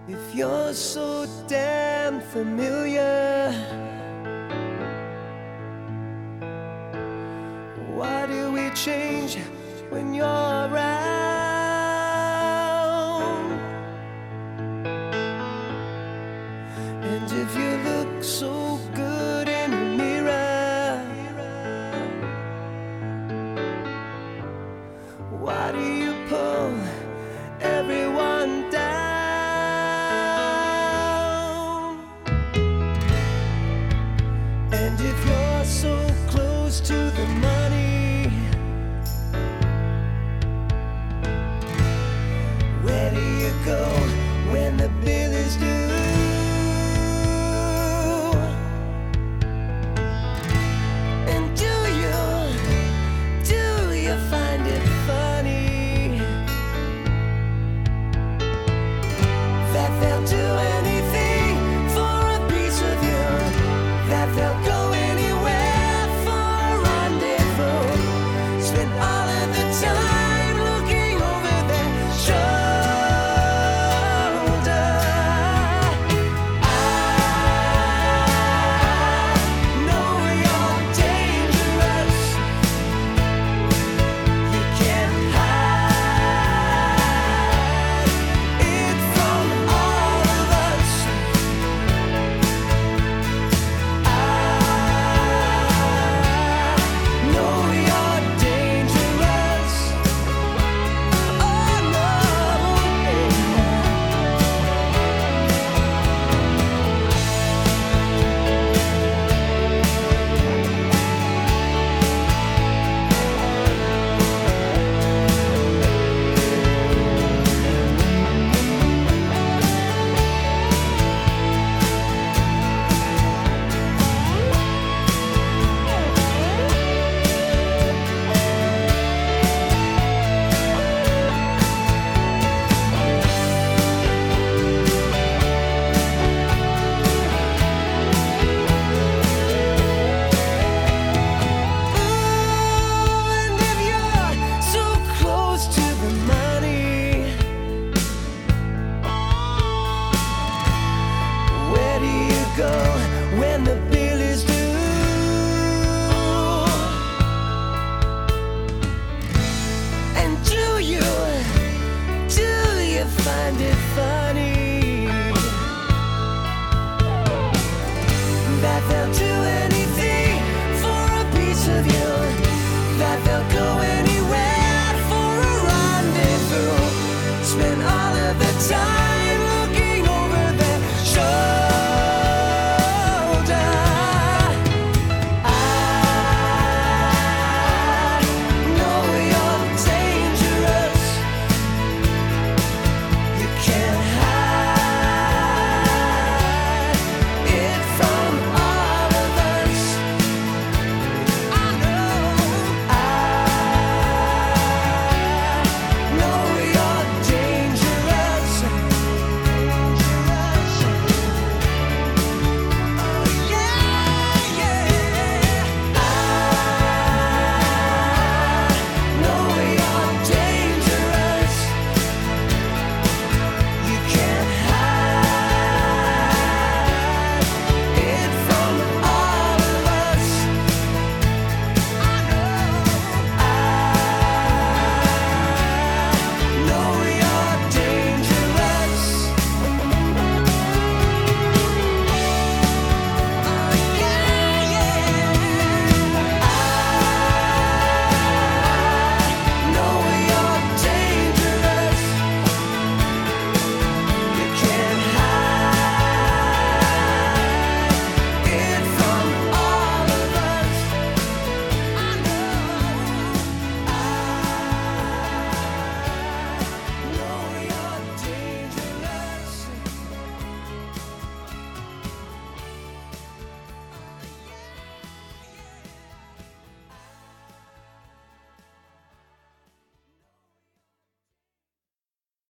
If you're so damn familiar, why do we change when you're around? And if you look so good in the mirror, why do you pull everyone down? And if you're so close to the money, where do you go when the bill is due? And do you find it funny that they'll do anything for a piece of you, that they'll go anywhere for a rendezvous, spend all of the time looking over their shoulder? I know you're dangerous. You can't hide it from all of us. I know you're dangerous. Oh no. And if you're so close to the money, where do you go when the bill is due? And do you find it fun?